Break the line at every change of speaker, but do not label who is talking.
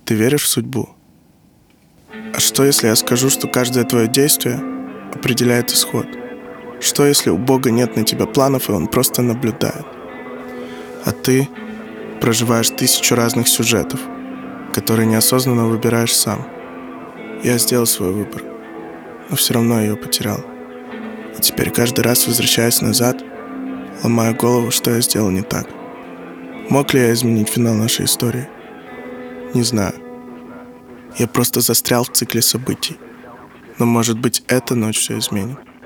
Ты веришь в судьбу? А что, если я скажу, что каждое твое действие определяет исход? Что, если у Бога нет на тебя планов, и Он просто наблюдает? А ты проживаешь 1000 разных сюжетов, которые неосознанно выбираешь сам. Я сделал свой выбор, но все равно ее потерял. И теперь каждый раз, возвращаясь назад, ломаю голову, что я сделал не так. Мог ли я изменить финал нашей истории? Не знаю. Я просто застрял в цикле событий. Но, может быть, эта ночь все изменит.